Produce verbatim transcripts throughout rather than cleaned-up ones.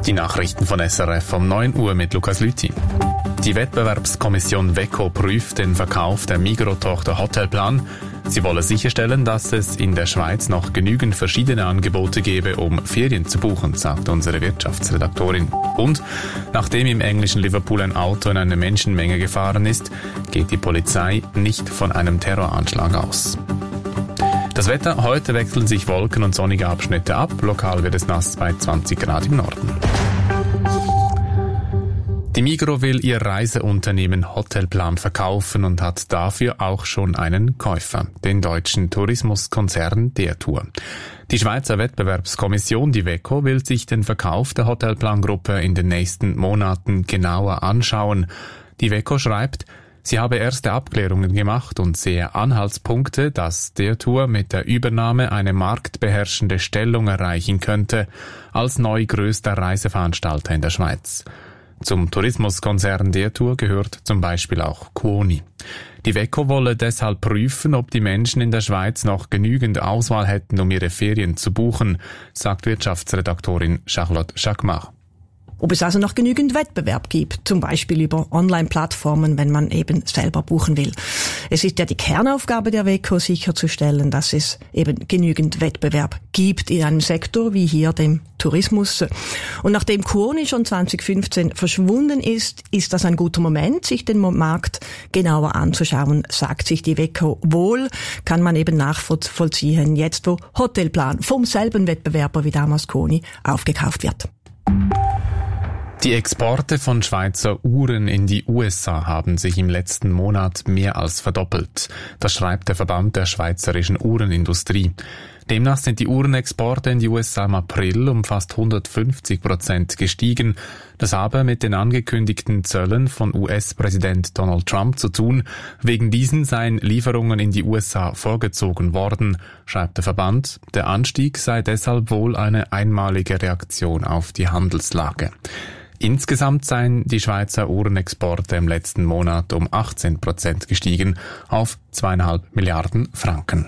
Die Nachrichten von S R F um neun Uhr mit Lukas Lüthi. Die Wettbewerbskommission WECO prüft den Verkauf der Migros-Tochter Hotelplan. Sie wolle sicherstellen, dass es in der Schweiz noch genügend verschiedene Angebote gebe, um Ferien zu buchen, sagt unsere Wirtschaftsredaktorin. Und nachdem im englischen Liverpool ein Auto in eine Menschenmenge gefahren ist, geht die Polizei nicht von einem Terroranschlag aus. Das Wetter: Heute wechseln sich Wolken und sonnige Abschnitte ab. Lokal wird es nass bei zwanzig Grad im Norden. Die Migros will ihr Reiseunternehmen Hotelplan verkaufen und hat dafür auch schon einen Käufer, den deutschen Tourismuskonzern der Tour. Die Schweizer Wettbewerbskommission, die WECO, will sich den Verkauf der Hotelplan-Gruppe in den nächsten Monaten genauer anschauen. Die WECO schreibt, sie habe erste Abklärungen gemacht und sehe Anhaltspunkte, dass der Tour mit der Übernahme eine marktbeherrschende Stellung erreichen könnte, als neu größter Reiseveranstalter in der Schweiz. Zum Tourismuskonzern der Tour gehört zum Beispiel auch Kuoni. Die WECO wolle deshalb prüfen, ob die Menschen in der Schweiz noch genügend Auswahl hätten, um ihre Ferien zu buchen, sagt Wirtschaftsredaktorin Charlotte Jacquemart. Ob es also noch genügend Wettbewerb gibt, zum Beispiel über Online-Plattformen, wenn man eben selber buchen will. Es ist ja die Kernaufgabe der WECO, sicherzustellen, dass es eben genügend Wettbewerb gibt in einem Sektor wie hier dem Tourismus. Und nachdem Kuoni schon zwanzig fünfzehn verschwunden ist, ist das ein guter Moment, sich den Markt genauer anzuschauen, sagt sich die WECO wohl, kann man eben nachvollziehen, jetzt wo Hotelplan vom selben Wettbewerber wie damals Kuoni aufgekauft wird. Die Exporte von Schweizer Uhren in die U S A haben sich im letzten Monat mehr als verdoppelt. Das schreibt der Verband der schweizerischen Uhrenindustrie. Demnach sind die Uhrenexporte in die U S A im April um fast hundertfünfzig Prozent gestiegen. Das habe mit den angekündigten Zöllen von U S-Präsident Donald Trump zu tun. Wegen diesen seien Lieferungen in die U S A vorgezogen worden, schreibt der Verband. Der Anstieg sei deshalb wohl eine einmalige Reaktion auf die Handelslage. Insgesamt seien die Schweizer Uhrenexporte im letzten Monat um achtzehn Prozent gestiegen auf zweieinhalb Milliarden Franken.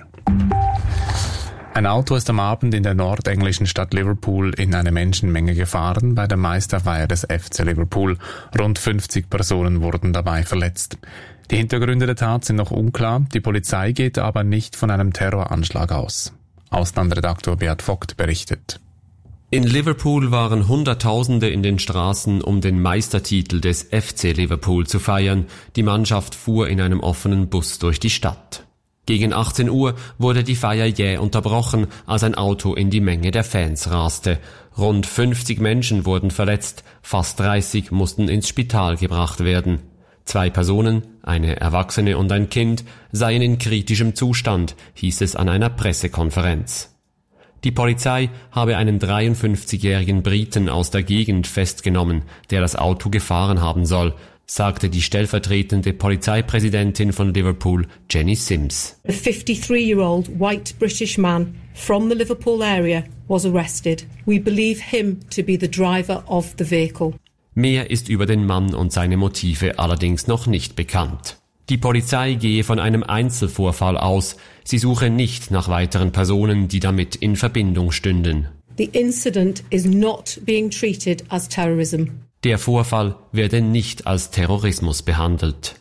Ein Auto ist am Abend in der nordenglischen Stadt Liverpool in eine Menschenmenge gefahren bei der Meisterfeier des F C Liverpool. Rund fünfzig Personen wurden dabei verletzt. Die Hintergründe der Tat sind noch unklar, die Polizei geht aber nicht von einem Terroranschlag aus. Auslandredaktor Beat Vogt berichtet. In Liverpool waren Hunderttausende in den Straßen, um den Meistertitel des F C Liverpool zu feiern. Die Mannschaft fuhr in einem offenen Bus durch die Stadt. Gegen achtzehn Uhr wurde die Feier jäh unterbrochen, als ein Auto in die Menge der Fans raste. Rund fünfzig Menschen wurden verletzt, fast dreißig mussten ins Spital gebracht werden. Zwei Personen, eine Erwachsene und ein Kind, seien in kritischem Zustand, hieß es an einer Pressekonferenz. Die Polizei habe einen dreiundfünfzigjährigen Briten aus der Gegend festgenommen, der das Auto gefahren haben soll, sagte die stellvertretende Polizeipräsidentin von Liverpool, Jenny Sims. A fifty-three-year-old white British man from the Liverpool area was arrested. We believe him to be the driver of the vehicle. Mehr ist über den Mann und seine Motive allerdings noch nicht bekannt. Die Polizei gehe von einem Einzelvorfall aus. Sie suche nicht nach weiteren Personen, die damit in Verbindung stünden. The incident is not being treated as terrorism. Der Vorfall werde nicht als Terrorismus behandelt.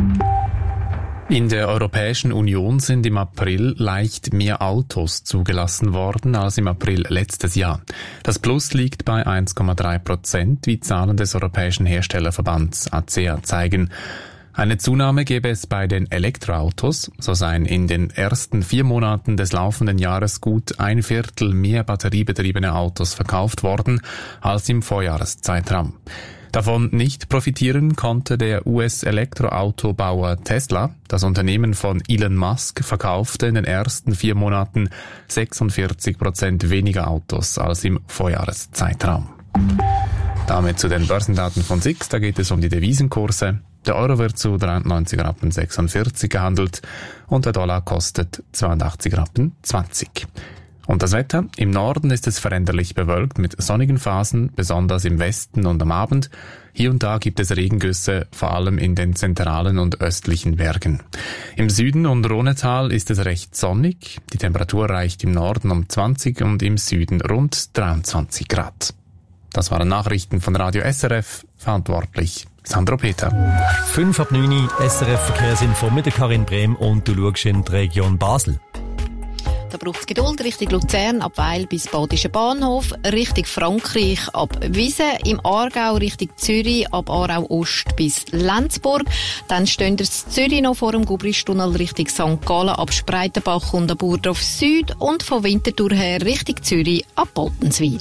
In der Europäischen Union sind im April leicht mehr Autos zugelassen worden als im April letztes Jahr. Das Plus liegt bei eins Komma drei Prozent, wie Zahlen des Europäischen Herstellerverbands A C A zeigen. Eine Zunahme gäbe es bei den Elektroautos, so seien in den ersten vier Monaten des laufenden Jahres gut ein Viertel mehr batteriebetriebene Autos verkauft worden als im Vorjahreszeitraum. Davon nicht profitieren konnte der U S-Elektroautobauer Tesla. Das Unternehmen von Elon Musk verkaufte in den ersten vier Monaten sechsundvierzig Prozent weniger Autos als im Vorjahreszeitraum. Damit zu den Börsendaten von S I X, da geht es um die Devisenkurse. Der Euro wird zu dreiundneunzig Rappen sechsundvierzig gehandelt und der Dollar kostet zweiundachtzig Rappen zwanzig. Und das Wetter? Im Norden ist es veränderlich bewölkt mit sonnigen Phasen, besonders im Westen und am Abend. Hier und da gibt es Regengüsse, vor allem in den zentralen und östlichen Bergen. Im Süden und Rhonetal ist es recht sonnig. Die Temperatur reicht im Norden um zwanzig und im Süden rund dreiundzwanzig Grad. Das waren Nachrichten von Radio S R F, verantwortlich Sandro Peter. fünf ab neun S R F-Verkehrsinfo mit der Karin Brehm und du schaust in die Region Basel. Da braucht es Geduld Richtung Luzern, ab Weil bis Badischen Bahnhof, Richtung Frankreich ab Wiesen, im Aargau Richtung Zürich, ab Aarau Ost bis Lenzburg. Dann stehen wir in Zürich noch vor dem Gubristunnel Richtung Sankt Gallen ab Spreitenbach und ab Burdorf Süd und von Winterthur her Richtung Zürich ab Boltenswil.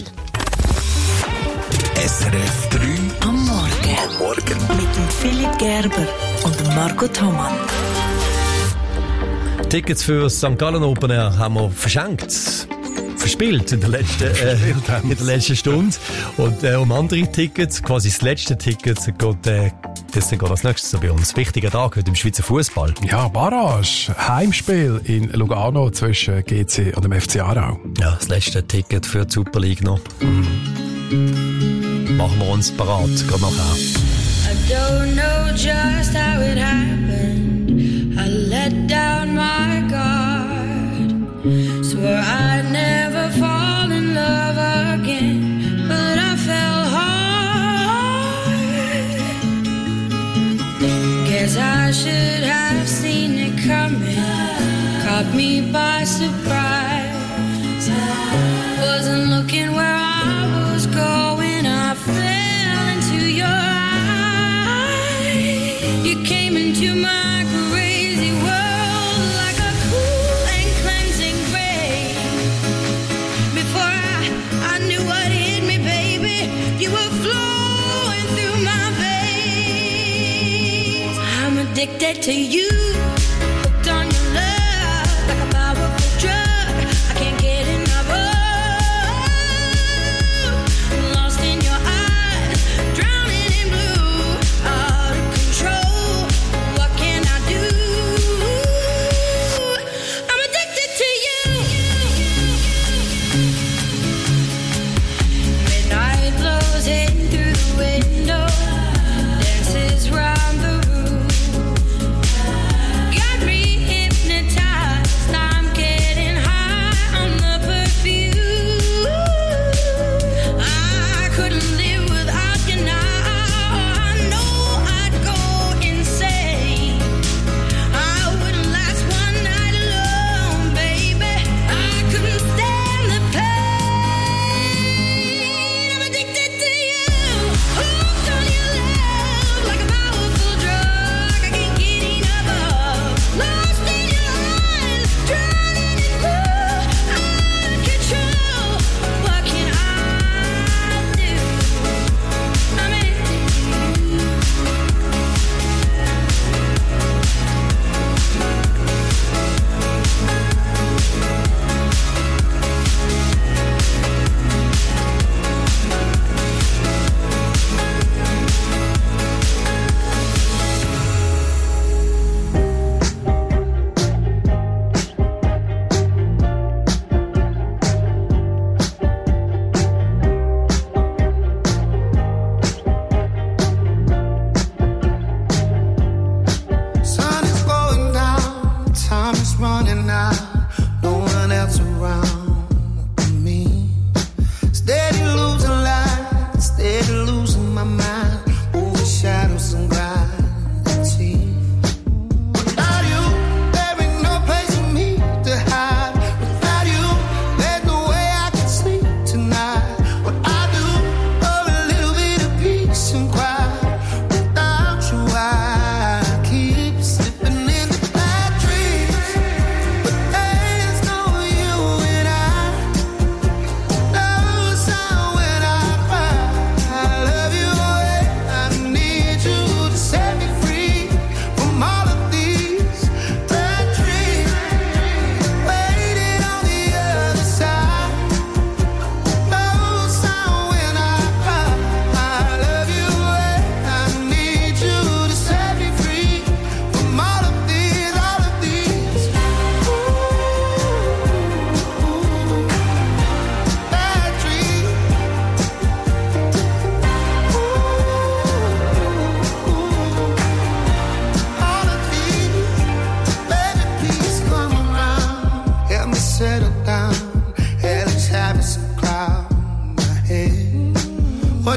S R F drei am Morgen. Am Morgen. Mit dem Philipp Gerber und dem Marco Thomann. Tickets für Sankt Gallen Open Air haben wir verschenkt. Verspielt in der letzten, äh, in der letzten Stunde. Und äh, um andere Tickets, quasi das letzte Ticket, geht, äh, das geht als nächstes so bei uns. Wichtiger Tag heute im Schweizer Fußball. Ja, Barrage. Heimspiel in Lugano zwischen G C und dem F C Aarau. Ja, das letzte Ticket für die Super League noch. Mhm. Machen wir uns parat, gerade nachher. I don't know just how it happened. I let down my guard. Swore I'd never fall in love again, but I fell hard. Guess I should have seen it coming. Caught me by surprise. Wasn't looking where I was going. I fell into your eyes. You came into my crazy world like a cool and cleansing rain. Before I, I knew what hit me, baby, you were flowing through my veins. I'm addicted to you, hooked on your love like a powerful drug. I can't get enough of.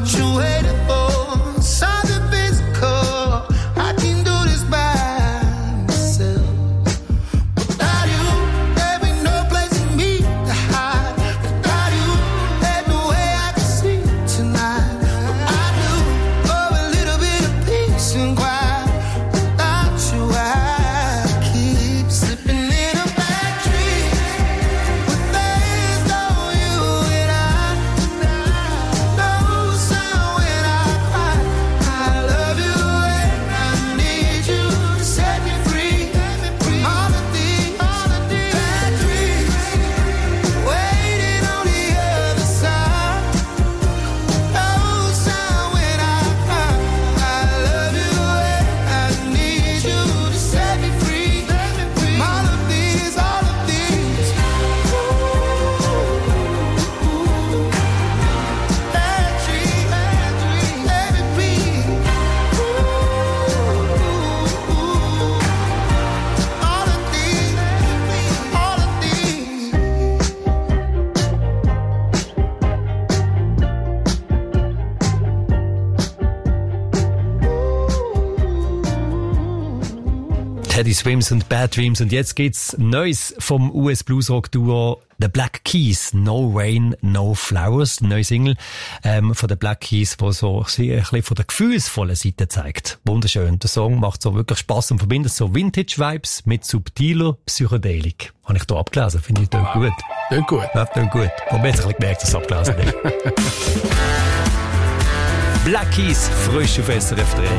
what you waiting for. Something physical. I can do this by myself. Without you, there be no place for me to hide. Without you, there's no way I can sleep tonight. But I do for a little bit of peace and quiet. Without you, I keep slipping in a bad dream. With days on you and I, no sound when I cry. I love you and I need you to set me free. All of these bad dreams waiting on the other side. No sound when I cry. I love you and I need you to set me free. All of these, all of these bad dreams, bad dreams, let me breathe. All of these, all of these. Teddy Swims und Bad Dreams. Und jetzt geht's Neues vom U S-Bluesrock-Duo The Black Keys. No Rain, No Flowers. Neue Single ähm, von The Black Keys, die so ein bisschen von der gefühlsvollen Seite zeigt. Wunderschön. Der Song macht so wirklich Spass und verbindet so Vintage-Vibes mit subtiler Psychedelik. Habe ich hier abgelesen. Finde ich, klingt gut. Klingt gut. Ja, klingt gut. Und man hat sich ein bisschen gemerkt, dass es abgelesen ist. Black Keys, frisch auf S R F drei.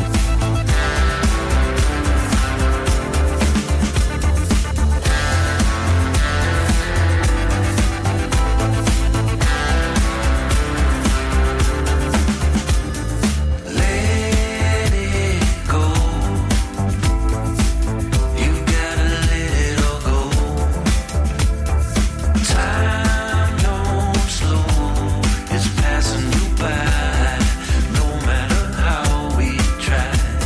Let it go. You gotta let it all go. Time don't slow, it's passing you by. No matter how we try.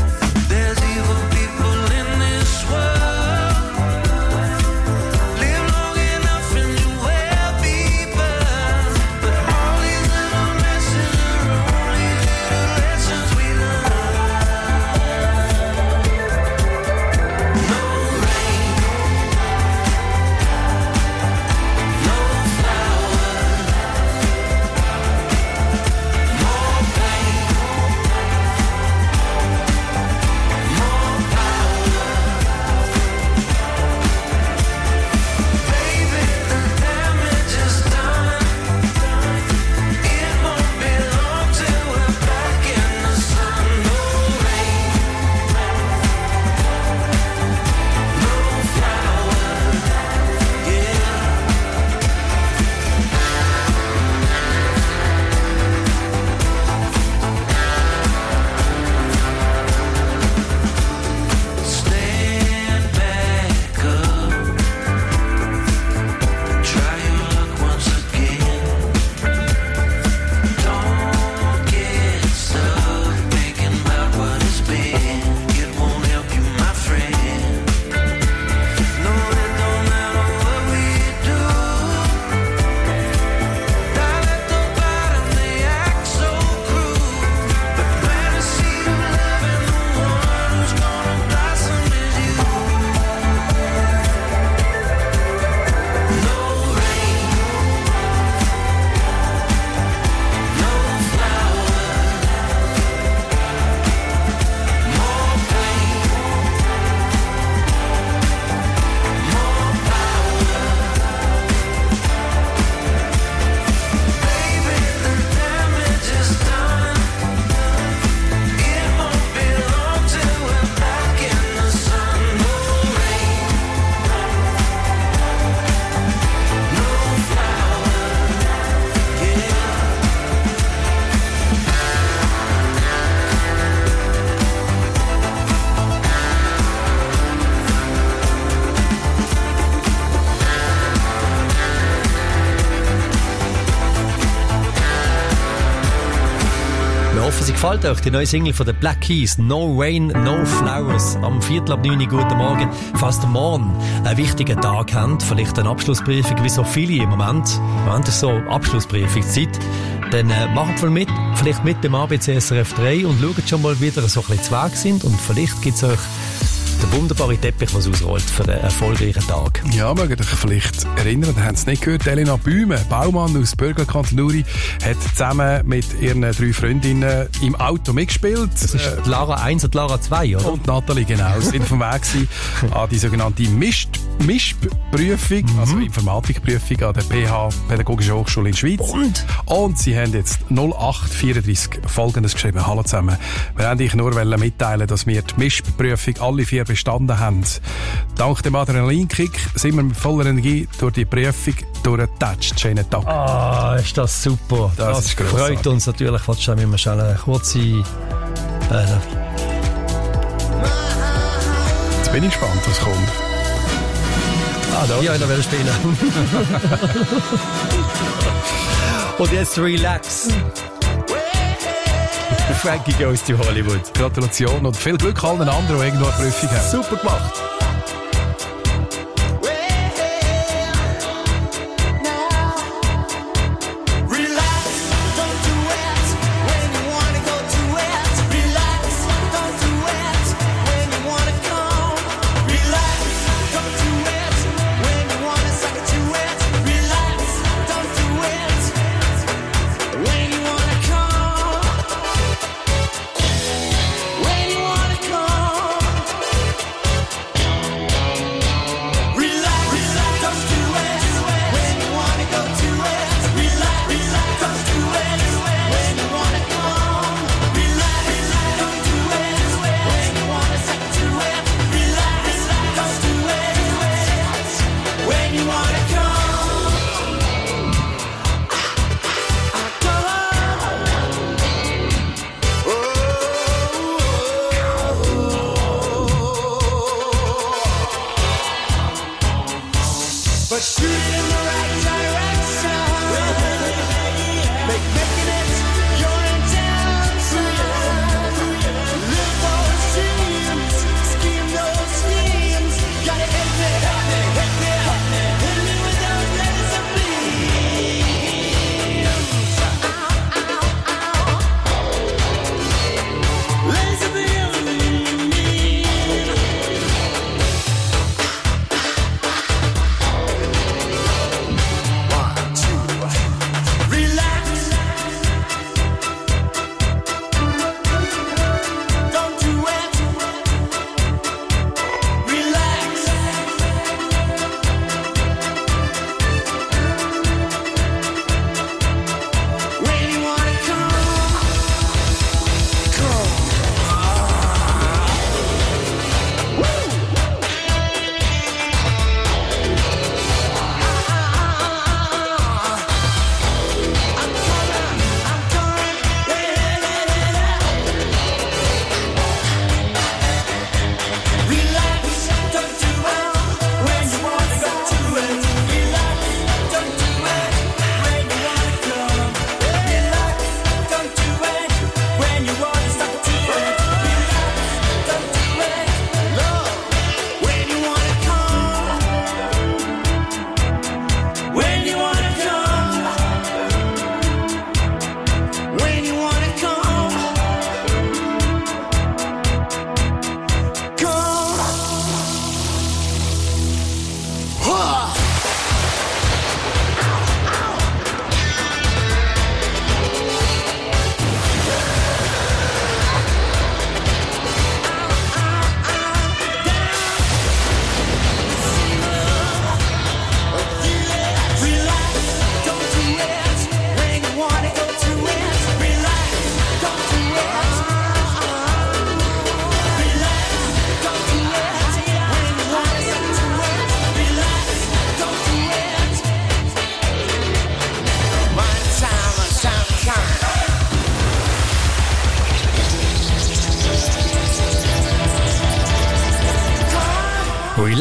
gefällt euch die neue Single von den Black Keys, No Rain, No Flowers? Am Viertel ab neun Uhr, guten Morgen. Falls ihr morgen einen wichtigen Tag habt, vielleicht eine Abschlussprüfung, wie so viele im Moment, im Moment ist so Abschlussprüfungszeit, dann äh, macht voll mit, vielleicht mit dem A B C S R F drei und schaut schon mal wieder so ein bisschen zu Weg sind und vielleicht gibt es euch der wunderbare Teppich, was ausrollt für einen erfolgreichen Tag. Ja, mögt ihr euch vielleicht erinnern, ihr habt es nicht gehört, Elena Bühme, Baumann aus Bürgerkanton Uri, hat zusammen mit ihren drei Freundinnen im Auto mitgespielt. Das ist äh, Lara eins und Lara zwei, oder? Und Nathalie, genau. Sie sind vom Weg an die sogenannte Misch M I S P-Prüfung, mhm. also Informatikprüfung an der P H Pädagogische Hochschule in der Schweiz. Und? Und sie haben jetzt null acht vierunddreißig Folgendes geschrieben. Hallo zusammen. Wir wollten euch nur mitteilen, dass wir die M I S P-Prüfung alle vier bestanden haben. Dank dem Adrenalinkick sind wir mit voller Energie durch die Prüfung durchgetatscht. Schönen Tag. Ah, ist das super. Das, das ist grossartig. Freut uns natürlich. Willst du mir schnell eine kurze... Äh, Jetzt bin ich gespannt, was kommt. Ah, da. Ja, da will ich spielen. Und jetzt Relax. Frankie Goes to Hollywood. Gratulation und viel Glück allen anderen, die irgendwo eine Prüfung haben. Super gemacht.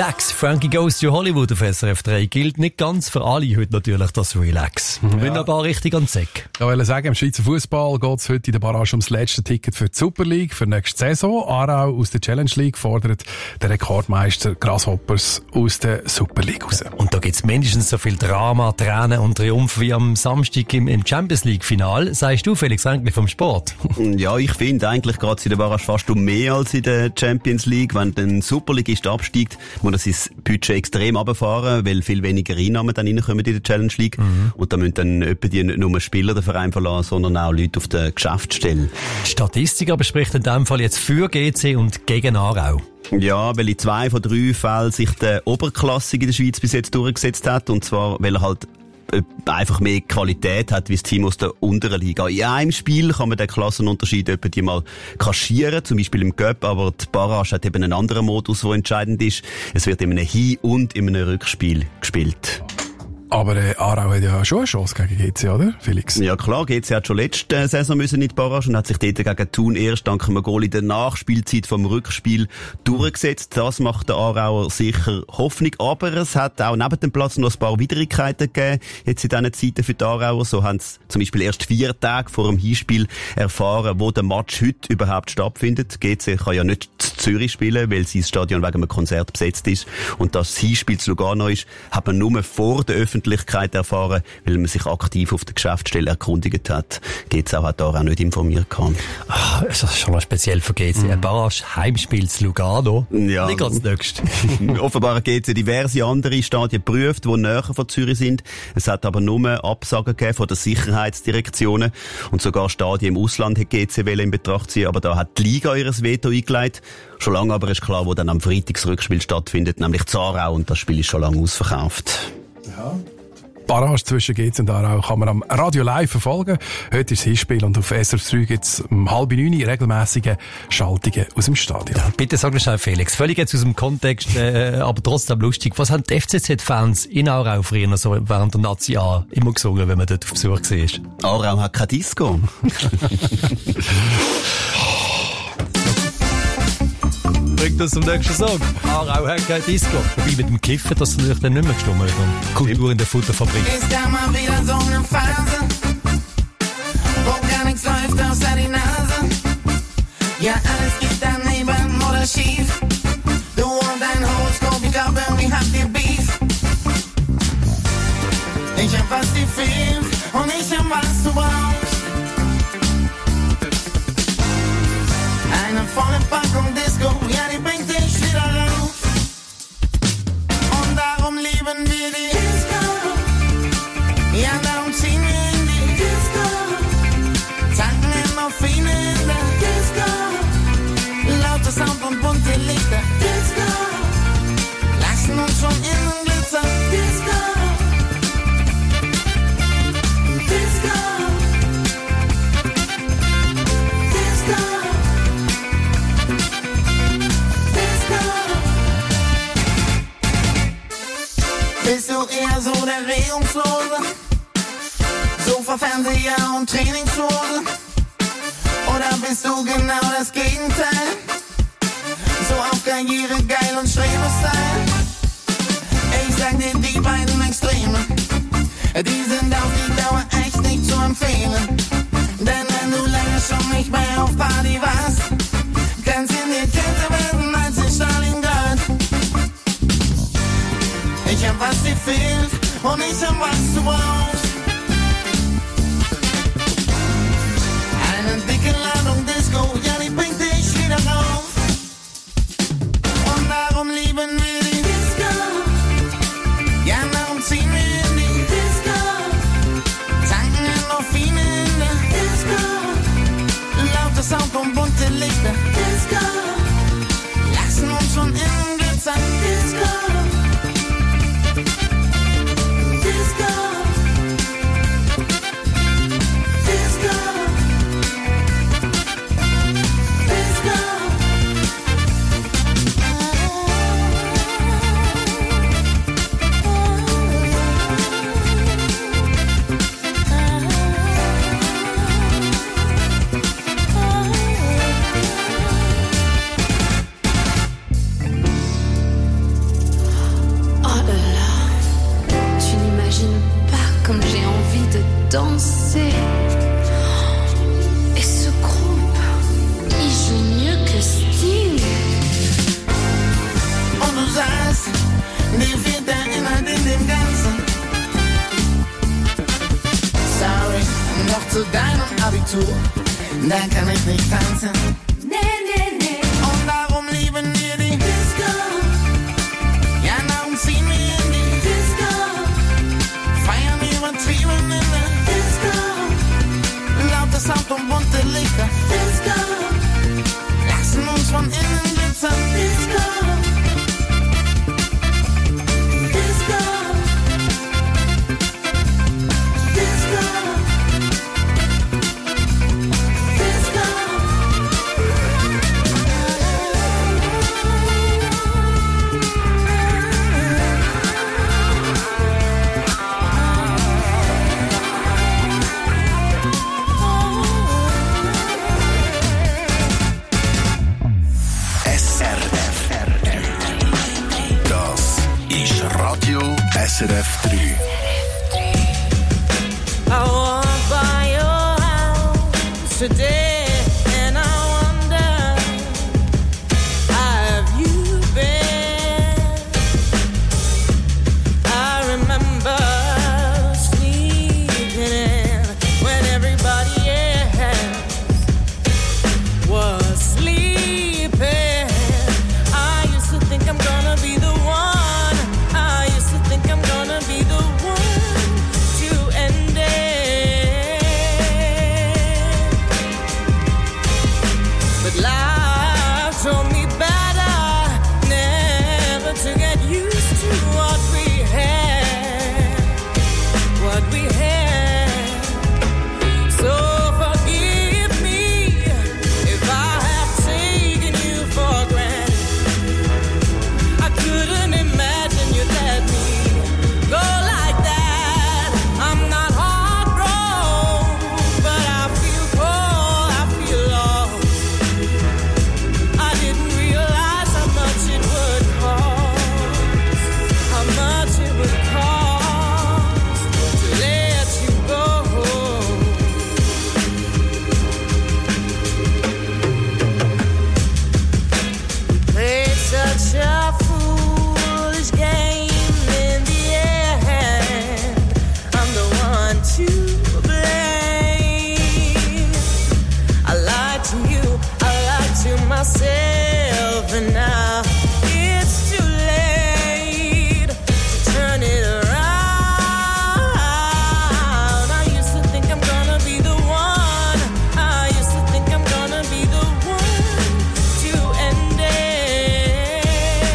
Relax. Frankie Goes to Hollywood auf S R F drei gilt nicht ganz für alle heute natürlich das Relax. Wir ja. aber auch richtig an den Sack. Ich wollte sagen, im Schweizer Fußball geht es heute in der Barrage ums letzte Ticket für die Super League für nächste Saison. Aarau aus der Challenge League fordert den Rekordmeister Grasshoppers aus der Super League raus. Und da gibt es mindestens so viel Drama, Tränen und Triumph wie am Samstag im, im Champions League Final. Sagst du, Felix, eigentlich vom Sport? Ja, ich finde eigentlich gerade in der Barrage fast um mehr als in der Champions League. Wenn der Super League absteigt, muss er sein Budget extrem runterfahren, weil viel weniger Einnahmen dann reinkommen in der Challenge League. Mhm. Und da müssen dann etwa die nicht nur Spieler den Verein verlassen, sondern auch Leute auf der Geschäftsstelle. Die Statistik aber spricht in diesem Fall jetzt für G C und gegen Aarau. Ja, weil in zwei von drei Fällen sich der Oberklassige in der Schweiz bis jetzt durchgesetzt hat. Und zwar, weil er halt einfach mehr Qualität hat, wie das Team aus der unteren Liga. In einem Spiel kann man den Klassenunterschied etwa die mal kaschieren, zum Beispiel im Cup, aber die Barrage hat eben einen anderen Modus, der entscheidend ist. Es wird in einem Hin- und in einem Rückspiel gespielt. Aber äh, Aarau hat ja schon eine Chance gegen G C, oder, Felix? Ja klar, G C hat schon letzte Saison müssen in die Barrage und hat sich dort gegen Thun erst dank einem Goal in der Nachspielzeit vom Rückspiel durchgesetzt. Das macht der Aarauer sicher Hoffnung. Aber es hat auch neben dem Platz noch ein paar Widrigkeiten gegeben, jetzt in diesen Zeiten für die Aarauer. So haben sie zum Beispiel erst vier Tage vor dem Hinspiel erfahren, wo der Match heute überhaupt stattfindet. G C kann ja nicht zu Zürich spielen, weil sein Stadion wegen einem Konzert besetzt ist. Und das Hinspiel zu Lugano ist, hat man nur vor der Öffentlichkeit erfahren, weil man sich aktiv auf der Geschäftsstelle erkundigt hat. G C hat da auch nicht informiert gehabt. Ach, das ist schon noch speziell für G C. Mm. Ein Barrage Heimspiel zu Lugano. Ja. Nicht ganz nächst. Offenbar hat G C diverse andere Stadien geprüft, die näher von Zürich sind. Es hat aber nur Absagen gegeben von den Sicherheitsdirektionen. Und sogar Stadien im Ausland hat G C in Betracht ziehen, aber da hat die Liga ihres Veto eingelegt. Schon lange aber ist klar, wo dann am Freitag das Rückspiel stattfindet, nämlich Aarau, und das Spiel ist schon lange ausverkauft. Ja. Barrage zwischen G C und Aarau kann man am Radio Live verfolgen. Heute ist das Hinspiel und auf S R F drei gibt es um halb neun regelmäßige Schaltungen aus dem Stadion. Ja, bitte sag schnell, Felix, völlig jetzt aus dem Kontext, äh, aber trotzdem lustig. Was haben die F C Z-Fans in Aarau früher so während der Nazi A immer gesungen, wenn man dort auf Besuch war? Aarau hat kein Disco. Bringt das zum nächsten Song. Aarau hat kein Disco. Wobei mit dem Kiffen, das natürlich dann nicht mehr gestimmt hat. Kultur in der Futterfabrik. Ist da mal wieder so eine Phase, wo gar nichts läuft außer die Nase. Ja, alles geht daneben oder schief. Du und dein Horoskop, ich glaub, irgendwie habt ihr Beef. Ich hab was dir fehlt und ich hab was du brauchst. Eine volle Packung Disco, ja, die bringt dich wieder rauf. Und darum lieben wir die Disco. Ja, darum ziehen wir in die Disco. Tanken Endorphine in der Disco. Lauter Sound und bunte Lichter. Disco. Lassen uns von innen glitzern. Disco. Disco. Disco. Bist du eher so der Regungslose? Sofa, Fernseher und Trainingshose? Oder bist du genau das Gegenteil? So auf Karriere, geil und Streber-Style? Ich sag dir, die beiden Extreme, die sind auf die Dauer echt nicht zu empfehlen. Denn wenn du lange schon nicht mehr auf Party warst, kann's in dir kälter werden als in Stalingrad. Ich hab was dir fehlt und ich hab was du brauchst. Eine dicke Ladung Disco, ja, die bringt dich wieder rauf. Und darum lieben wir die Disco. Ja, darum ziehen wir in die Disco. Tanken Endorphine in der Disco. Lauter Sound und bunte Lichter. Disco. Lassen uns von innen glitzern. Disco. Disco. Disco. danser. Et ce groupe, il joue mieux que Sting. Und du sagst, dir fehlt erinnert in dem Ganzen. Sorry, noch zu deinem Abitur, dann kann ich nicht tanzen. Nee, nee, nee. Und darum lieben wir die Disco. Ja, darum ziehen wir in die Disco. Feiern übertrieben in der Disco. Lautes Sound und bunte Lichter. Disco. Lassen uns von innen glitzern. Disco. Disco. Disco. Disco. S R F. Das ist Radio S R F drei. I walk by your house today and I wonder, have you been? I remember sleeping in when everybody else was sleeping. I used to think I'm gonna be the one. I used to think I'm gonna be the one to end it. But life told me better, never to get used to what we had, what we had. So forgive me if I have taken you for granted. I couldn't imagine you let me go like that. I'm not heartbroken, but I feel cold, I feel lost. I didn't realize how much it would cost, how much it would cost to let you go. Played such a foolish game in the end. I'm the one to blame. I lied to you, I lied to myself, and now it's too late to turn it around. I used to think I'm gonna be the one. I used to think I'm gonna be the one to end it.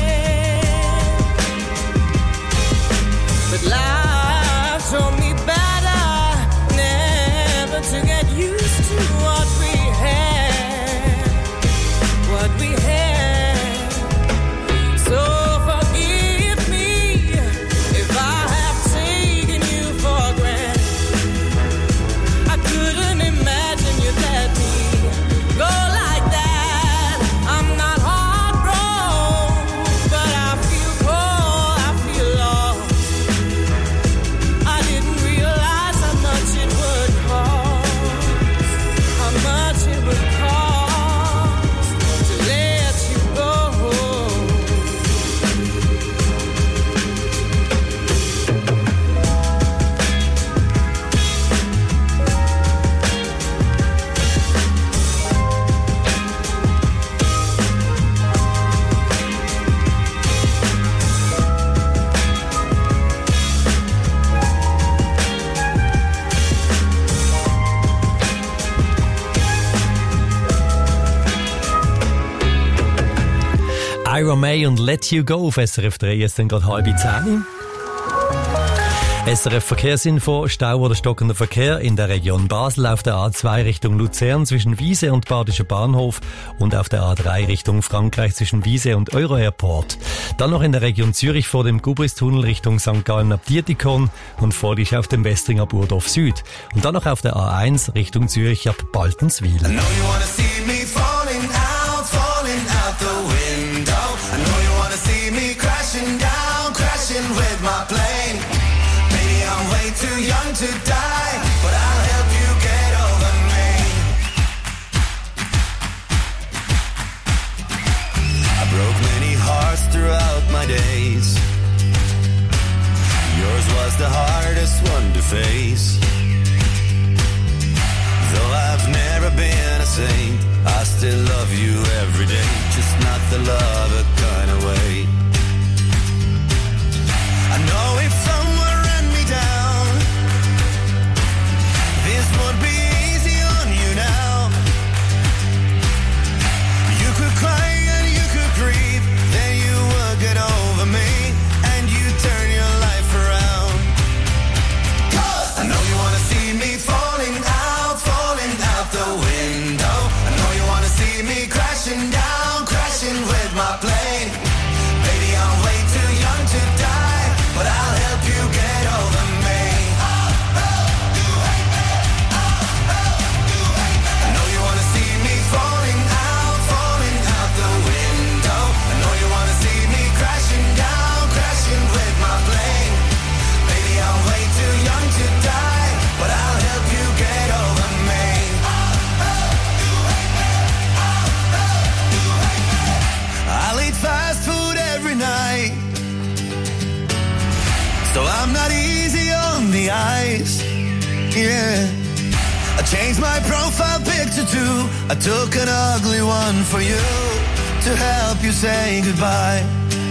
But life told me better, never to get used to what we had, what we had. So forgive me if I have taken you for granted. I couldn't imagine you let me go like that. I'm not heartbroken, but I feel cold, I feel lost. I didn't realize how much it would cost, how much it would cost to let you go. Ira May und Let You Go auf S R F drei, es sind gerade halb zehn. S R F Verkehrsinfo, Stau oder stockender Verkehr in der Region Basel auf der A zwei Richtung Luzern zwischen Wiese und Badischer Bahnhof und auf der A drei Richtung Frankreich zwischen Wiese und Euro Airport. Dann noch in der Region Zürich vor dem Gubristunnel Richtung Sankt Gallen ab Dietikon und vorlich auf dem Westring ab Urdorf Süd. Und dann noch auf der A eins Richtung Zürich ab Baltenswil. Crashing down, crashing with my plane. Baby, I'm way too young to die, but I'll help you get over me. I broke many hearts throughout my days. Yours was the hardest one to face. Though I've never been a saint, I still love you every day, just not the lover kind of way. I know if someone ran me down, this would be easy on you now. You could cry and you could grieve, then you would get over me, and you turn your life around. 'Cause I know you wanna see me falling out, falling out the window. I know you wanna see me crashing down, crashing with my plane. Baby, I'm way too young to die, but I'll help you get over me. I know you wanna see me falling out, falling out the window. I know you wanna see me crashing down, crashing with my plane. Baby, I'm way too young to die, but I'll help you get over me. I'll eat fast food every night, so I'm not easy on the eyes, yeah. I changed my profile picture too. I took an ugly one for you, to help you say goodbye.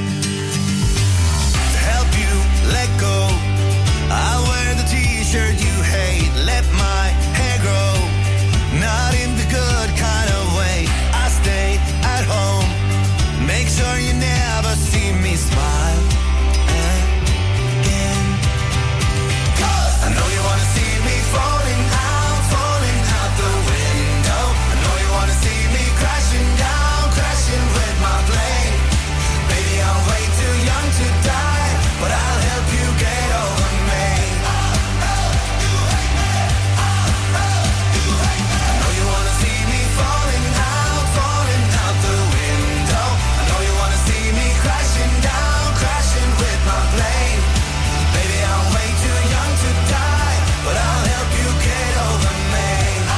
To help you let go, I'll wear the t-shirt you hate, let my hair grow, not in the good kind of way. I stay at home, make sure you never see me smile again. 'Cause I know you wanna see me falling out, falling out the window. I know you wanna see me crashing down, crashing with my plane. Baby, I'm way too young to die, but I'll help you get over me. I know you wanna see me falling out, falling out the window. I know you wanna see me crashing down, crashing with my plane. Baby, I'm way too young to die, but I'll help you get over me.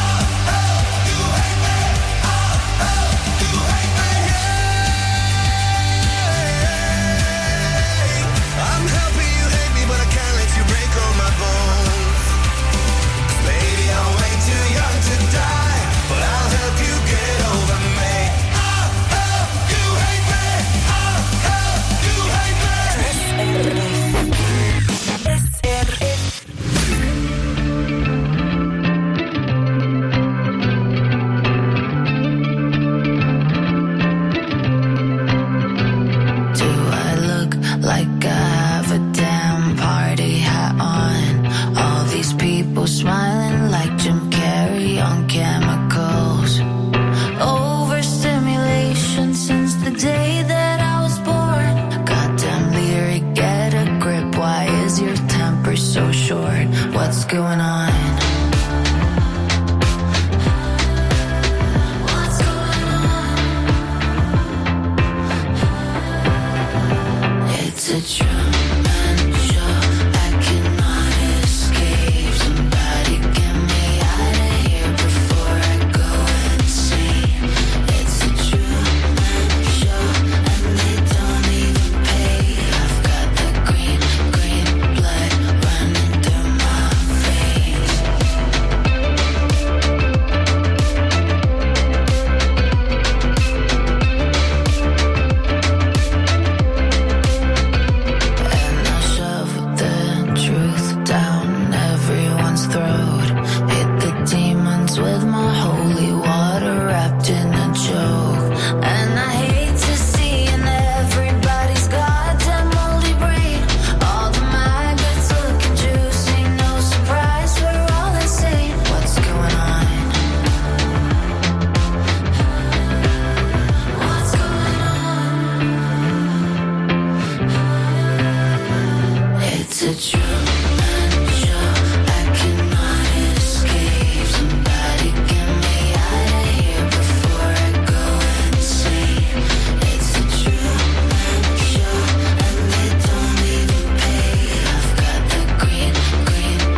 I'm helping you hate me, but I can't let you break all my bones. 'Cause baby, I'm way too young to die, but I'll help you get over me. I'll help you hate me. I'll help you hate me. Do I look like I have a damn party hat on? All these people smiling like Jim Carrey on chemicals. Overstimulation since the day that I was born. Goddamn lyric, get a grip. Why is your temper so short? What's going on? What's going on? It's a Truman Show. I cannot escape. Somebody get me out of here before I go insane. It's a Truman Show, and they don't even pay. I've got the green, green blood running through my veins. And I shove the truth down everyone's throat. Hit the demons with my holy water wrapped in a joke. And I hate to see in everybody's goddamn moldy brain all the maggots looking juicy. No surprise, we're all insane. What's going on? What's going on? It's a Truman Show. I cannot escape. Somebody get me out of here before I go insane. It's a Truman Show, and they don't even pay. I've got the green, green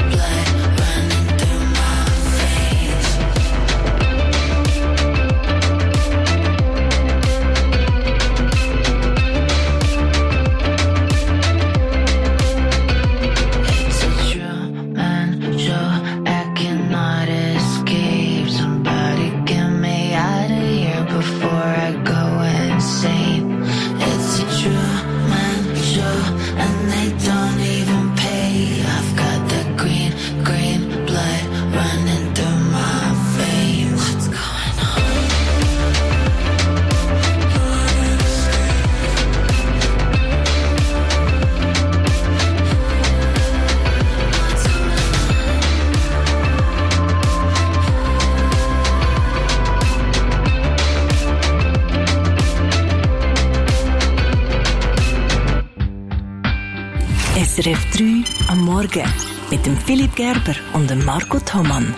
S R F drei am Morgen mit dem Philipp Gerber und dem Marco Thomann.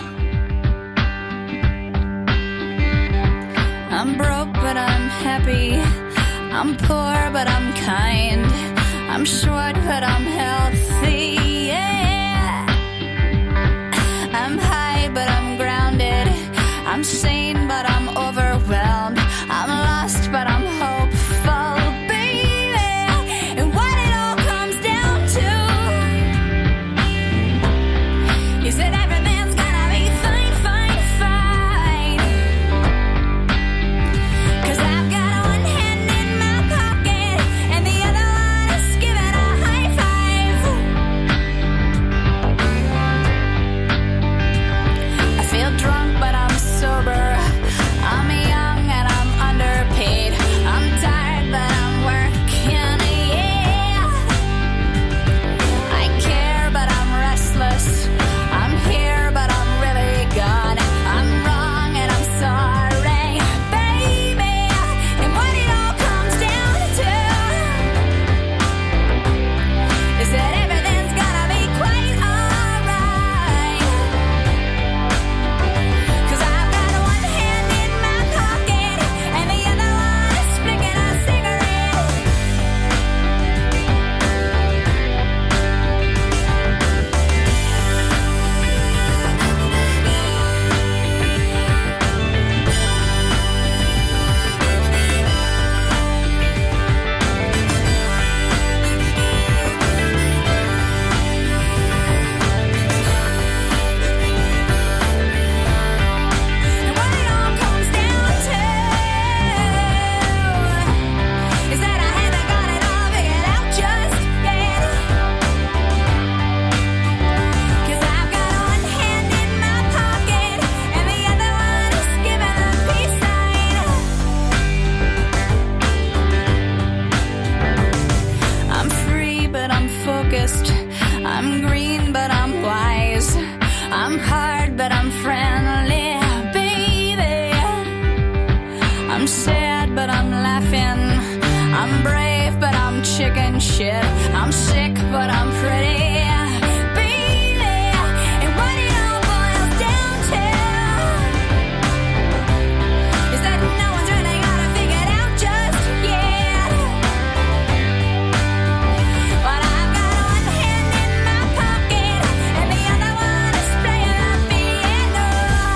I'm broke but I'm happy. I'm poor but I'm kind. I'm short but I'm healthy. Yeah. I'm high but I'm grounded. I'm sane but I'm overwhelmed. I'm lost but I'm hopeful, baby. And what it all comes down to is that everything's gonna be fine, fine, fine. 'Cause I've got one hand in my pocket and the other one is giving a high five. I feel drunk but I'm sober. I'm young and I'm underpaid. I'm tired but I'm working, yeah. I care but I'm restless. I'm here but I'm really gone. I'm wrong and I'm sorry, baby. And what it all comes down to is that everything's gonna be quite alright. 'Cause I've got one hand in my pocket and the other one is flicking a cigarette. And what it all comes down to is that I haven't got it all figured out just yet. 'Cause I've got one hand in my pocket and the other one is giving a peace sign. I'm free but I'm focused. I'm green but I'm wise. I'm hard but I'm friendly, baby. I'm sad but I'm laughing. I'm brave but I'm chicken shit. I'm sick but I'm pretty, baby. And what it all boils down to is that no one's really got it figured out just yet. But I've got one hand in my pocket and the other one is playing the piano.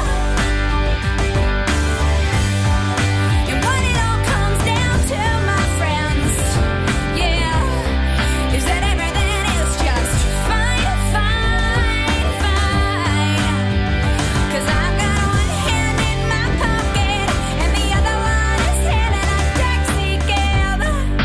And what it all comes down to, my friends, yeah, is that everything is just fine, fine, fine. 'Cause I've got one hand in my pocket and the other one is hailing a taxi cab.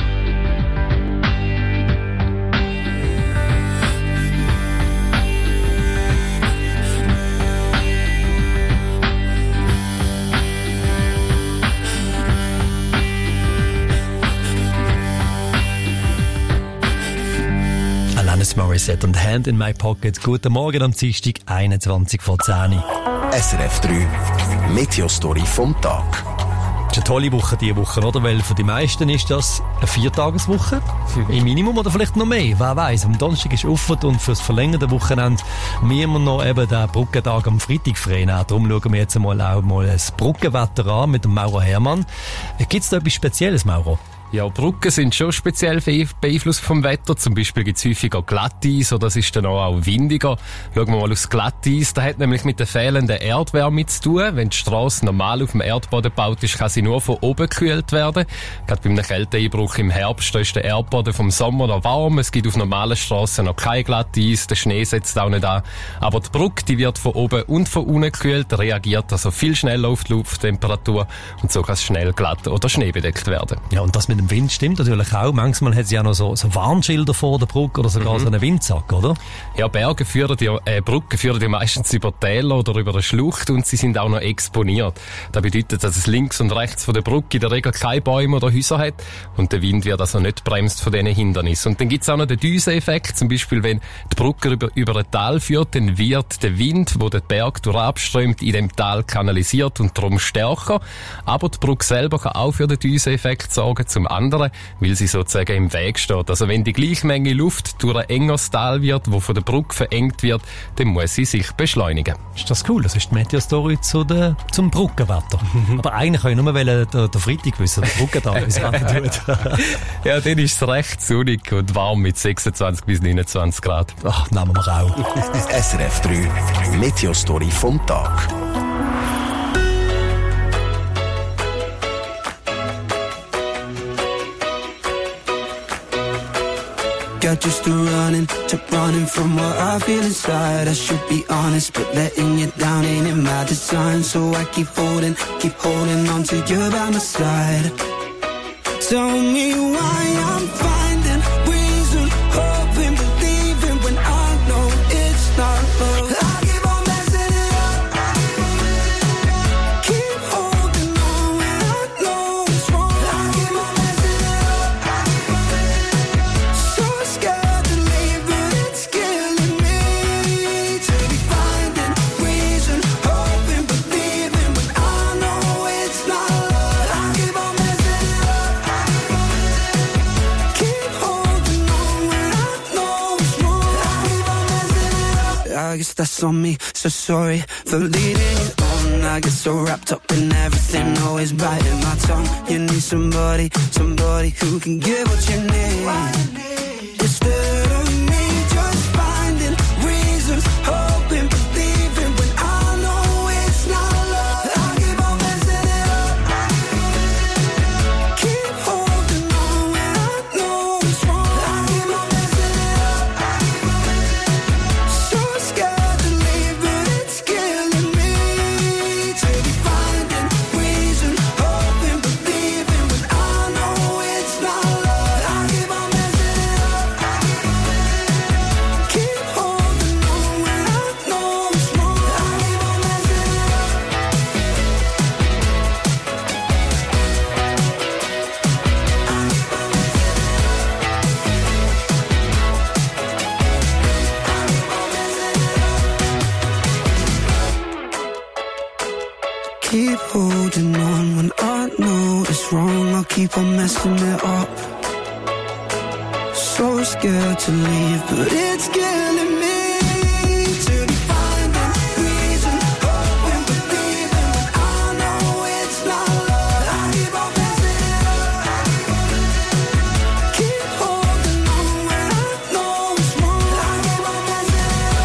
Alanis Morissette und Hand in My Pocket. Guten Morgen am Dienstag, einundzwanzig vor zehn. S R F drei Meteostory vom Tag. Das ist eine tolle Woche diese Woche, oder? Weil für die meisten ist das eine Viertageswoche. Im Minimum oder vielleicht noch mehr. Wer weiß. Am Donnerstag ist offen und fürs verlängerte Wochenende müssen wir noch eben den Brückentag am Freitag frei nehmen. Darum schauen wir jetzt mal auch mal das Brückenwetter an mit dem Mauro Hermann. Gibt es da etwas Spezielles, Mauro? Ja, Brücken sind schon speziell beeinflusst vom Wetter. Zum Beispiel gibt es häufiger Glatteis oder es ist dann auch windiger. Schauen wir mal aufs Glatteis. Das hat nämlich mit der fehlenden Erdwärme zu tun. Wenn die Strasse normal auf dem Erdboden gebaut ist, kann sie nur von oben gekühlt werden. Gerade bei einem Kälteeinbruch im Herbst, da ist der Erdboden vom Sommer noch warm. Es gibt auf normalen Strassen noch kein Glatteis. Der Schnee setzt auch nicht an. Aber die Brücke, die wird von oben und von unten gekühlt, reagiert also viel schneller auf die Lufttemperatur und so kann es schnell glatt oder schneebedeckt werden. Ja, und das mit dem Wind stimmt natürlich auch. Manchmal hat es ja noch so, so Warnschilder vor der Brücke oder sogar mhm. so einen Windsack, oder? Ja, Berge führen die, äh, Brücken führen die meistens über Täler oder über eine Schlucht und sie sind auch noch exponiert. Das bedeutet, dass es links und rechts von der Brücke in der Regel keine Bäume oder Häuser hat und der Wind wird also nicht bremst von diesen Hindernissen. Und dann gibt es auch noch den Düseneffekt. Zum Beispiel, wenn die Brücke über, über ein Tal führt, dann wird der Wind, wo der Berg durchabströmt, in dem Tal kanalisiert und darum stärker. Aber die Brücke selber kann auch für den Düseneffekt sorgen, zum anderen, weil sie sozusagen im Weg steht. Also wenn die gleiche Menge Luft durch ein enges Tal wird, wo von der Brücke verengt wird, dann muss sie sich beschleunigen. Ist das cool? Das ist die Meteostory zu der, zum Brückenwetter. Aber eigentlich kann ich nur mal der, der Freitag wissen, der Brückentag, wie es Wetter tut. Ja, dann ist es recht sonnig und warm mit sechsundzwanzig bis neunundzwanzig Grad. Ach, nehmen wir auch. S R F drei Meteostory vom Tag. Got used to running, to running from what I feel inside. I should be honest, but letting you down ain't in my design. So I keep holding, keep holding on to you by my side. Tell me why I'm finding reason, hoping, believing when I know it's not love. I keep on messing it up. Keep holding on when I know it's wrong. I keep on messing it up. So scared to leave, but it's killing me. To be finding reason, hoping, believing when I know it's not love. I keep on messing it up. Keep holding on when I know it's wrong. I keep on messing it up. I guess that's on me, so sorry for leading you on. I get so wrapped up in everything, always biting my tongue. You need somebody, somebody who can give what you need. Instead of me just finding reasons, hoping, believing when I know it's not love. I keep on messing it up. Keep holding on when I know it's wrong. I keep on messing it up. So scared to leave, but it's killing me. To be finding reason, hoping, believing when I know it's not love. I keep on messing it up. Keep holding on when I know it's wrong. I keep on messing it up. Keep holding on when I know it's wrong. I'll keep on messing it up. So scared to leave, but it's killing me. To be finding reason, hoping, believing when I know it's not love. I keep on messing it up. Keep holding on when I know it's wrong. I keep on messing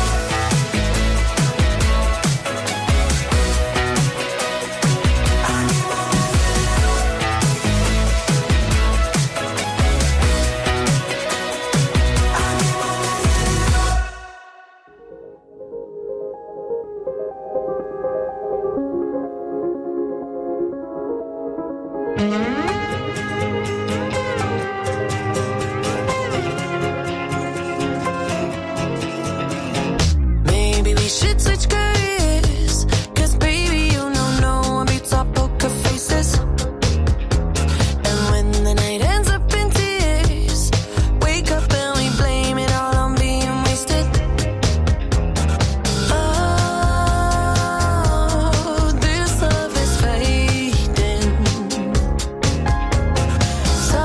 Maybe we should switch careers. Cause baby, you know no one beats our poker faces. And when the night ends up in tears, wake up and we blame it all on being wasted. Oh, this love is fading. So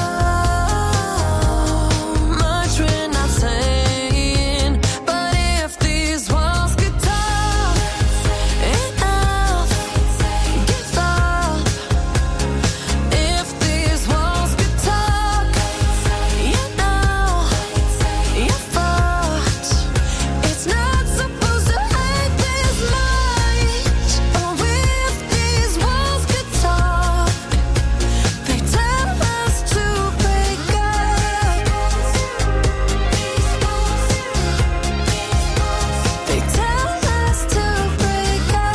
much we're not saying. But if these walls could talk, enough, give up. If these walls could talk, you know, you're fucked. It's not supposed to hurt this much. Oh, if these walls could talk, they tell us to break up. They tell us to break up.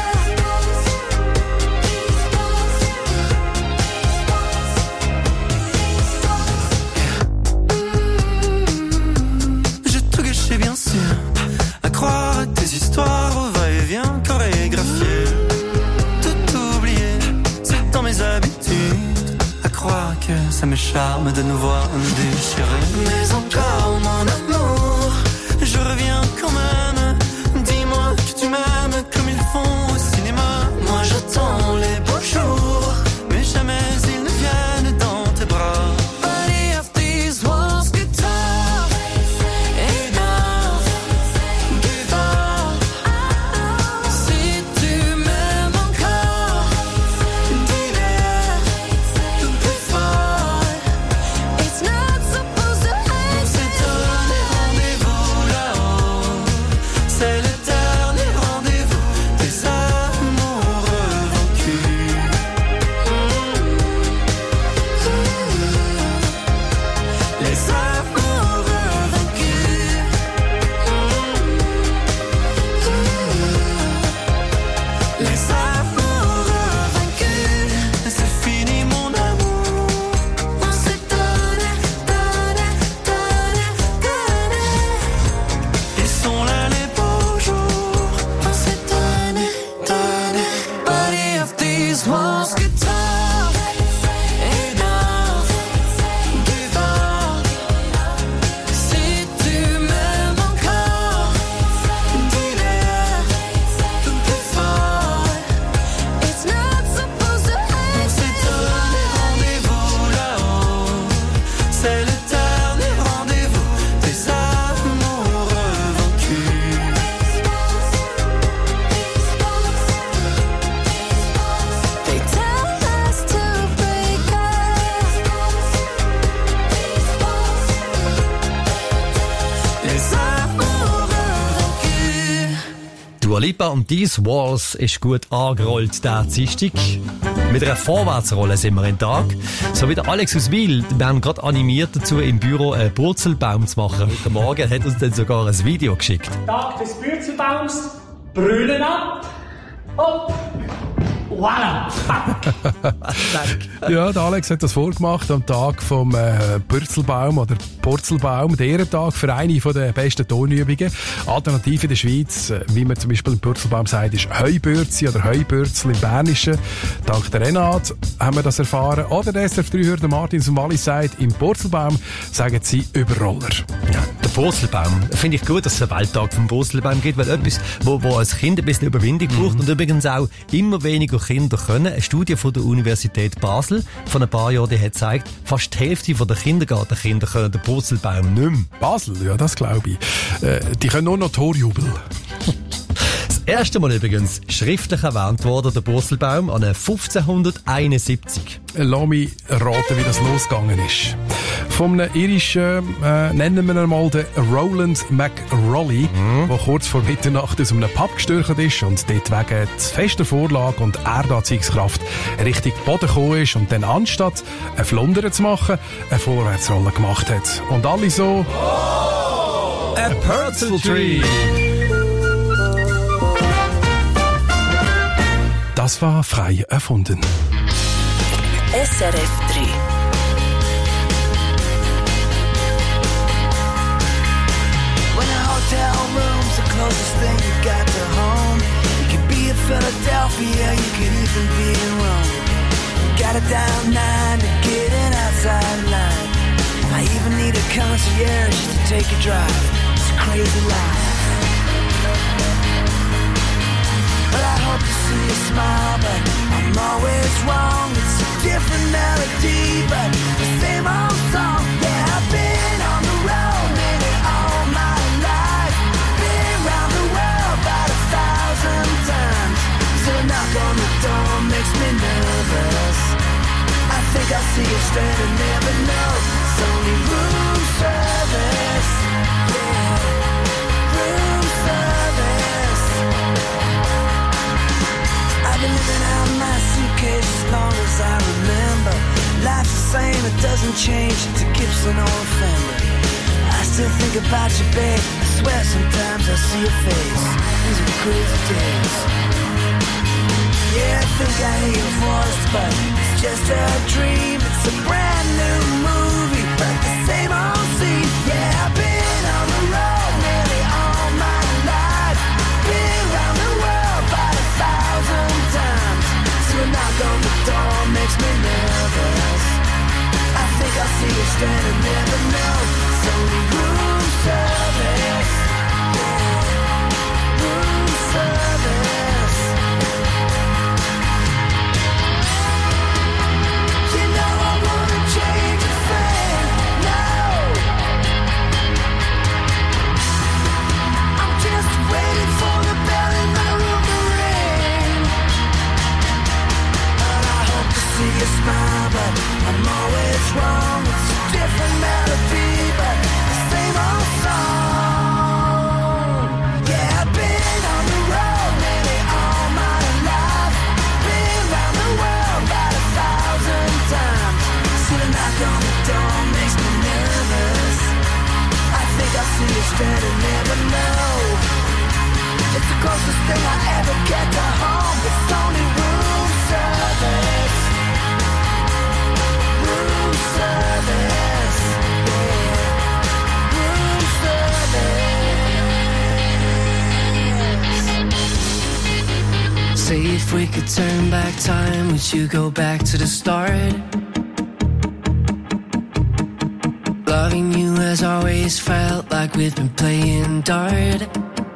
J'ai tout gâché bien sûr, à croire à tes histoires au va-et-vient chorégraphié. Tout oublié, c'est dans mes habitudes. À croire que ça me charme de nous voir nous déchirer. Mais encore mon amour, je reviens quand même. Dis-moi que tu m'aimes comme ils font au cinéma. Moi j'attends les beaux jours, mais jamais ils ne viennent dans tes bras. Dua Lipa und «These Walls» ist gut angerollt, der Dienstag. Mit einer Vorwärtsrolle sind wir in den Tag. So wie der Alex aus Wil, wir haben gerade animiert dazu, im Büro einen Purzelbaum zu machen. Heute Morgen hat uns dann sogar ein Video geschickt. Tag des Purzelbaums, brüllen ab, hopp, voilà. Ja, der Alex hat das vorgemacht am Tag vom äh, Purzelbaum oder Purzelbaum, der Ehrentag für eine der besten Tonübungen. Alternativ in der Schweiz, äh, wie man zum Beispiel im Purzelbaum sagt, ist Heubürzi oder Heubürzel im Bernischen. Dank der Renate haben wir das erfahren. Oder der S R F drei Hörder Martins und Wallis sagt, im Purzelbaum sagen sie Überroller. Ja, der Purzelbaum. Finde ich gut, dass es einen Welttag vom Purzelbaum gibt, weil etwas, wo, wo als Kind ein bisschen Überwindung braucht mhm. und übrigens auch immer weniger Kinder können. Eine Studie von der Universität Basel von ein paar Jahren die hat gezeigt, fast die Hälfte der Kindergartenkinder können den Purzelbaum nicht mehr. Basel, ja, das glaube ich. Äh, die können nur noch Torjubel. Das erste Mal übrigens schriftlich erwähnt worden, der Purzelbaum, an fünfzehnhunderteinundsiebzig. Lass mich raten, wie das losgegangen ist. Von einem irischen, äh, nennen wir ihn mal den Roland McRolly, mhm. der kurz vor Mitternacht aus einem Pub gestürzt ist und dort wegen fester Vorlage und Erdanziehungskraft richtig Boden gekommen ist und dann anstatt eine Flunder zu machen, eine Vorwärtsrolle gemacht hat. Und alle so... Oh, a Purzel Tree! Das war frei erfunden. S R F drei. When a hotel room's the closest thing you got to home. You could be in Philadelphia, you could even be in Rome. Got it down nine to get an outside line. I even need a concierge to take a drive. It's a crazy life. But I hope to see you smile, but I'm always wrong. It's a different melody, but the same old song. Yeah, I've been on the road nearly all my life. Been around the world about a thousand times. So a knock on the door makes me nervous. I think I'll see you standing there, but no, it's only room service. Yeah, room service. I've been living out my suitcase as long as I remember. Life's the same, it doesn't change. It's a Gibson or a Fender. I still think about you, babe. I swear sometimes I see your face. These are crazy days. Yeah, I think I hear your voice, but it's just a dream. It's a brand new movie, but the same old scene. Yeah, I've been on the road nearly all my life. Been around the world about a thousand times. So a knock on the door makes me nervous. I think I'll see you standing there, but no, it's only room service. Yeah, room service. You know I wanna change a thing, no. I'm just waiting for the bell in my room to ring. And I hope to see you smile, but I'm always wrong. It's a different melody, but the same old song. Yeah, I've been on the road nearly all my life. Been around the world about a thousand times. Still a knock on the door makes me nervous. I think I'll see you standing there, but no. It's the closest thing I ever get to home. It's only room service. Room service. Yeah. Room service. Say if we could turn back time, would you go back to the start? Loving you has always felt like we've been playing dart.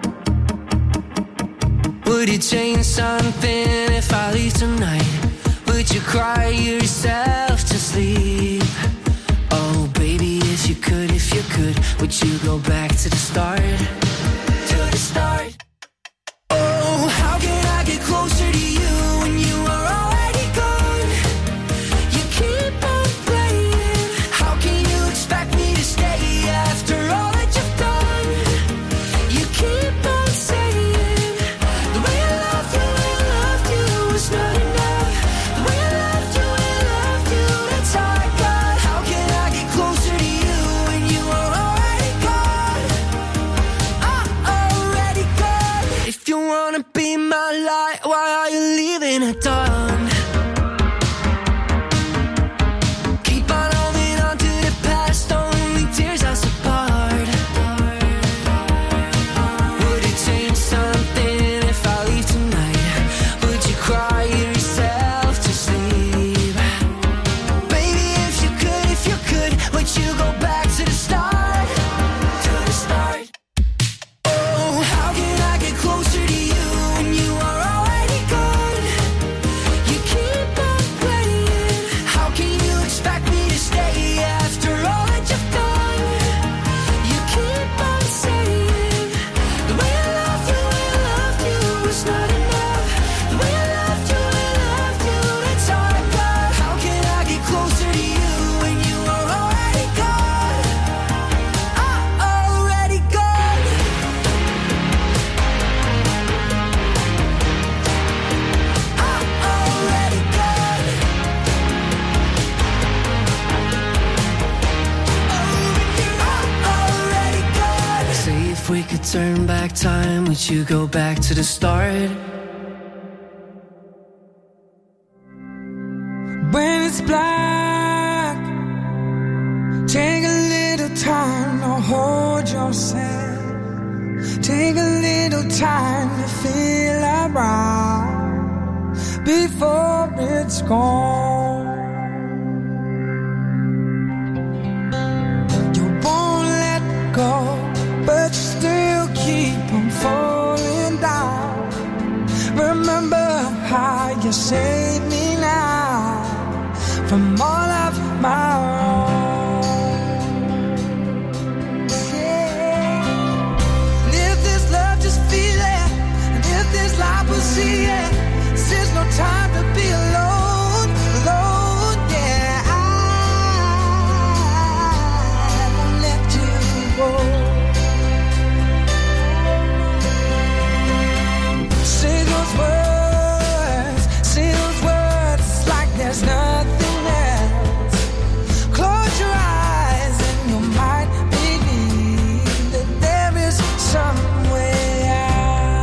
Would it change something if I leave tonight? Would you cry yourself to sleep? Oh baby, if you could, if you could, would you go back to the start? To the start. Oh, how can I get closer to you when you are already gone? You keep on playing. How can you expect me to stay after all that you've done? You keep on saying the dawn. Keep on holding on to the past, only tears us apart. Would it change something if I leave tonight? Would you cry yourself to sleep? Baby, if you could, if you could, would you go back to the start? To the start. Oh, how can I get closer to you when you are already gone? You keep on playing. How can you expect me to stay after all that you've done? You keep on saying the way I loved you, the way I loved you was not enough. The way I loved you, the way I loved you, that's all I got. How can I get closer to you when you are already gone? I'm already gone. I'm already gone. I'm already gone. Say if we could turn back time, would you go back to the start? When it's black, take a little time to hold yourself. Take a little time to feel around before it's gone. You won't let go, but you still keep on falling down. Remember how you saved me now from all of my wrong. Yeah. And if this love, just feel it. And if this life will see it. This is no time to be alone, alone. Yeah, I won't let you go. Say those words, say those words, it's like there's nothing else. Close your eyes and you might believe that there is some way out.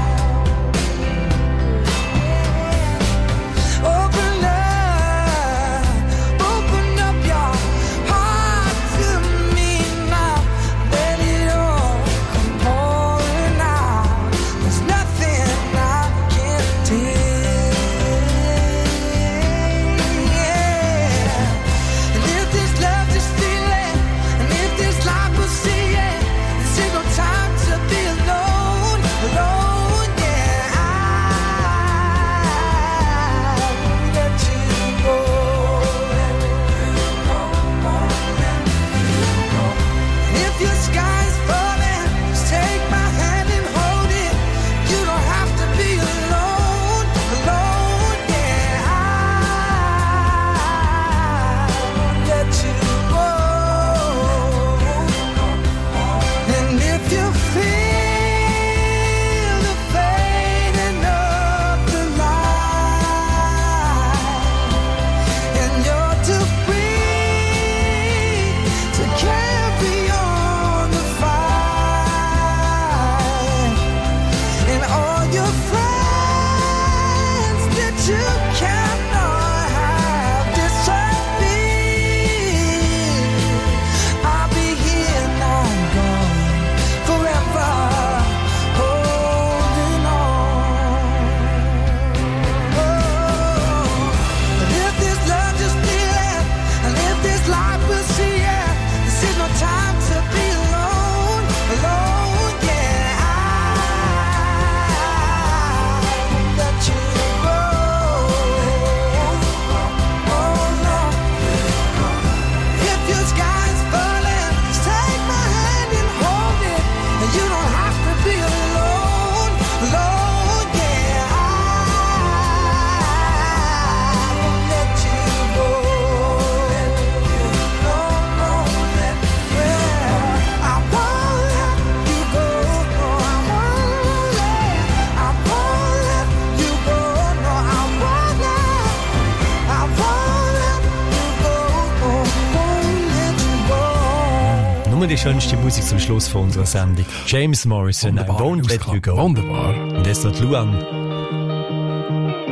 Open up, open up your heart to me now. Let it all come pouring out. There's nothing I can't take. And if this love, just feel it. And if this life will see it. This ain't no time to be alone, alone. Yeah, I won't let you go. If your sky's falling, just take my hand and hold it. You don't have to be alone, alone. Yeah, I won't let you go. And if you feel the fading of the light, and you're too weak to carry on the fight, and all your friends that you cannot have disappear, I'll be here, not gone, forever holding on. And if this love, just feel it. And if this life will see it. This is no time to be alone, alone. Yeah, I won't let you go. Oh no. If your sky's falling, just take my hand and hold it. And you don't have to be alone, alone. Yeah, I won't let you go. No, no, let, yeah. I won't let you go. No, I won't let, I won't let you go. No, I won't let, I won't let you go. No, won't let you go. Nur die schönste Musik zum Schluss von unserer Sendung. James Morrison, I Wunderbar, Won't Let You Go. Wunderbar. Und jetzt noch Luan.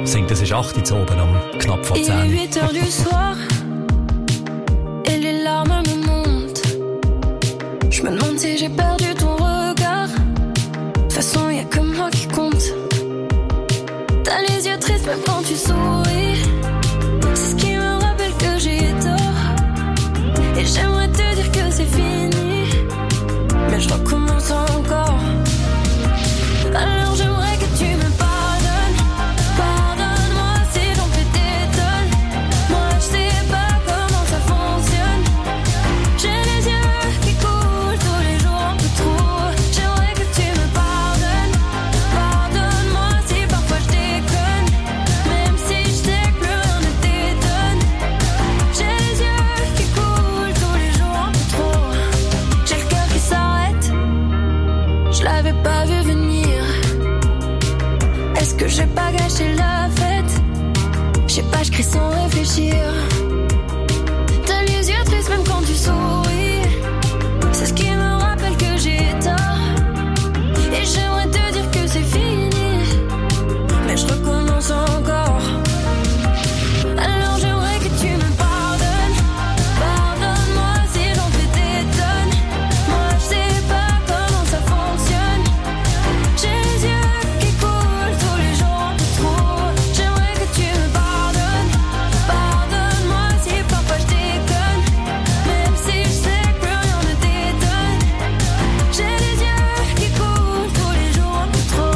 singt, es ist acht Uhr oben am knapp vor Il est zehn. huit heures du soir et les larmes me montent. Je me demande si j'ai perdu ton regard. De toute façon, y a que moi qui compte. T'as les yeux tristes même quand tu souris. C'est ce qui me rappelle que j'ai tort. Et j'aimerais te dire que c'est fini, mais je recommence encore. Alors j'aimerais que tu me pardonnes. Pardonne-moi si j'en fais des tonnes. Moi je sais pas comment ça fonctionne. J'ai les yeux qui coulent tous les jours un peu trop. J'aimerais que tu me pardonnes. Pardonne-moi si parfois je déconne, même si je sais que plus rien ne t'étonne. J'ai les yeux qui coulent tous les jours un peu trop. J'ai le cœur qui s'arrête, je l'avais pas vu venir. Est-ce que j'ai pas gâché la fête? Je sais pas, je crie sans réfléchir. T'as les yeux tristes même quand tu souris. C'est ce qui me rappelle que j'ai tort. Et j'aimerais te dire que c'est fini, mais je recommence encore. Alors j'aimerais que tu me pardonnes. Pardonne-moi si j'en fais des tonnes. Moi je sais pas comment ça fonctionne. J'ai les yeux qui coulent tous les jours un peu trop. J'aimerais que tu me pardonnes. Pardonne-moi si parfois je déconne, même si je sais que plus rien ne t'étonne. J'ai les yeux qui coulent tous les jours un peu trop.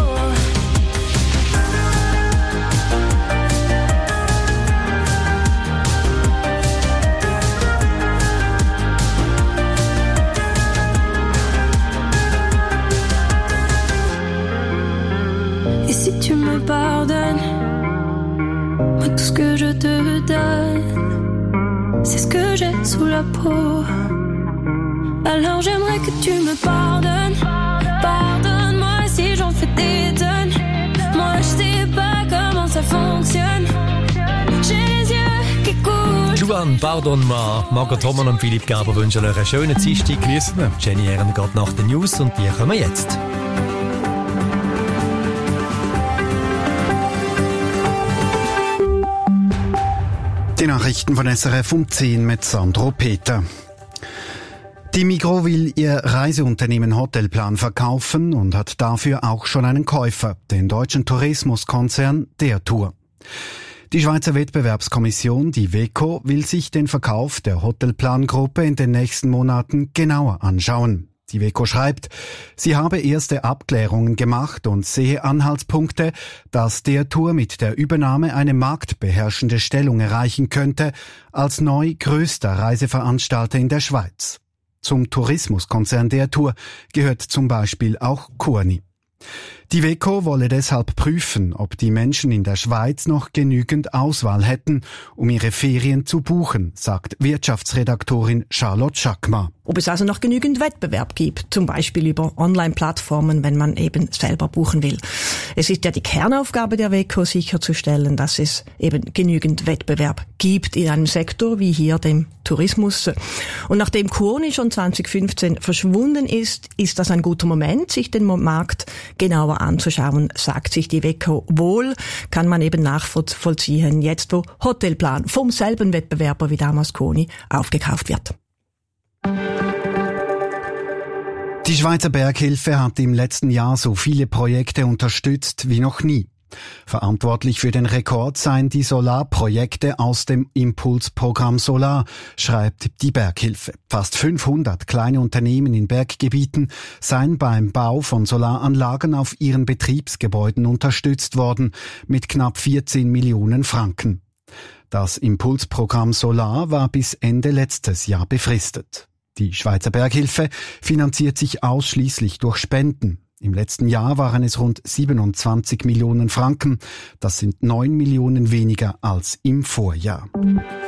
Et si tu me pardonnes, moi tout ce que je te donne, c'est ce que j'ai sous la peau. Alors j'aimerais que tu me pardonnes. Pardonne-moi si j'en fais des tonnes. Moi je sais pas comment ça fonctionne. J'ai les yeux qui coulent. Juan, Pardonne-moi. Margot Homann und Philipp Gerber wünschen euch einen schönen Dienstag. Jenny Ehren geht nach den News und die kommen jetzt. Die Nachrichten von S R F um zehn mit Sandro Peter. Die Migros will ihr Reiseunternehmen Hotelplan verkaufen und hat dafür auch schon einen Käufer, den deutschen Tourismuskonzern der Tour. Die Schweizer Wettbewerbskommission, die W E C O, will sich den Verkauf der Hotelplan-Gruppe in den nächsten Monaten genauer anschauen. Die W E C O schreibt, sie habe erste Abklärungen gemacht und sehe Anhaltspunkte, dass der Tour mit der Übernahme eine marktbeherrschende Stellung erreichen könnte, als neu größter Reiseveranstalter in der Schweiz. Zum Tourismuskonzern der Tour gehört zum Beispiel auch Kuoni. Die W E C O wolle deshalb prüfen, ob die Menschen in der Schweiz noch genügend Auswahl hätten, um ihre Ferien zu buchen, sagt Wirtschaftsredaktorin Charlotte Schackmar. Ob es also noch genügend Wettbewerb gibt, zum Beispiel über Online-Plattformen, wenn man eben selber buchen will. Es ist ja die Kernaufgabe der W E C O sicherzustellen, dass es eben genügend Wettbewerb gibt in einem Sektor wie hier dem Tourismus. Und nachdem Kuoni schon zwanzig fünfzehn verschwunden ist, ist das ein guter Moment, sich den Markt genauer anzuschauen, sagt sich die W E C O wohl, kann man eben nachvollziehen, jetzt wo Hotelplan vom selben Wettbewerber wie damals Kuoni aufgekauft wird. Die Schweizer Berghilfe hat im letzten Jahr so viele Projekte unterstützt wie noch nie. Verantwortlich für den Rekord seien die Solarprojekte aus dem Impulsprogramm Solar, schreibt die Berghilfe. Fast fünfhundert kleine Unternehmen in Berggebieten seien beim Bau von Solaranlagen auf ihren Betriebsgebäuden unterstützt worden, mit knapp vierzehn Millionen Franken. Das Impulsprogramm Solar war bis Ende letztes Jahr befristet. Die Schweizer Berghilfe finanziert sich ausschließlich durch Spenden. Im letzten Jahr waren es rund siebenundzwanzig Millionen Franken. Das sind neun Millionen weniger als im Vorjahr.